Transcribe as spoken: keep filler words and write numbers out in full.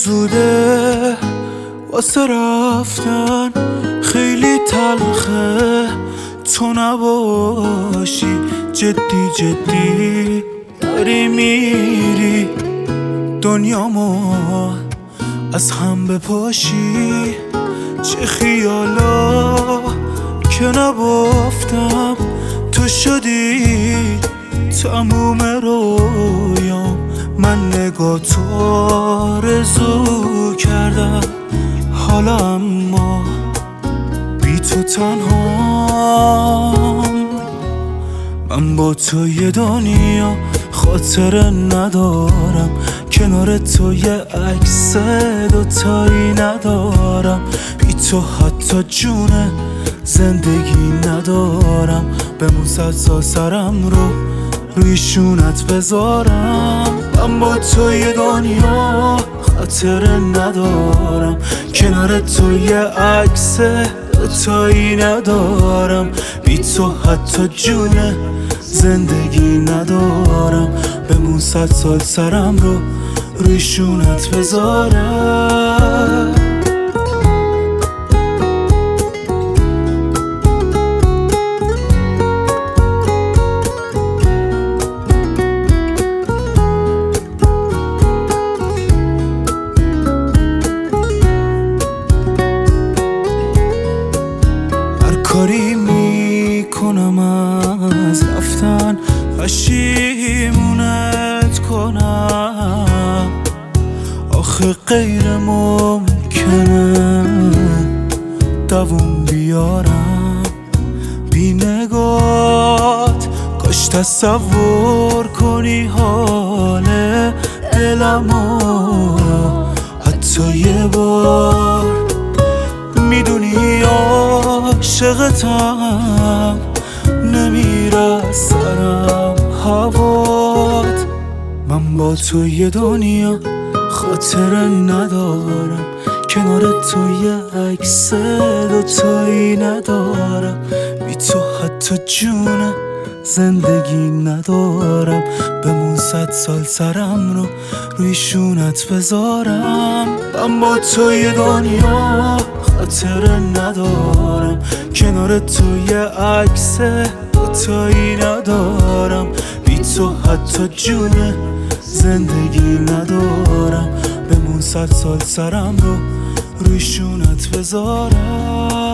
زوده واسه رفتن، خیلی تلخه تو نباشی، جدی جدی داری میری دنیامو از هم بپاشی. چه خیالا که نبافتم تو شدی تموم رویام، من نگاه تو آرزو کردم، حالا اما بی تو تنهام. من با تو یه دنیا خاطره ندارم، کنار تو یه عکس دوتایی ندارم، بی تو حتی جون زندگی ندارم. بمون صد سال سرم رو روی شونت بذارم. من با تو یه دنیا خاطره ندارم، کنار تو یه عکس دوتایی ندارم، بی تو حتی جون زندگی ندارم. بمون صد سال سرم رو روی شونت بذارم. کاری میکنم از رفتن پشیمونت کنم، آخه غیر ممکنه دووم بیارم بی نگات. کاش تصور کنی حال دلمو حتی یه بار، میدونی عاشقتم، نمیره سرم هوات. من با تو یه دنیا خاطره ندارم، کنار تو یه عکس دوتایی ندارم، بی تو حتی جون زندگی ندارم. بمون صد سال سرم رو روی شونت بذارم. من با تو یه دنیا خاطره ندارم، کنار تو یه عکس دوتایی ندارم، بی تو حتی جون زندگی ندارم. بمون صد سال سرم رو روی شونت بذارم.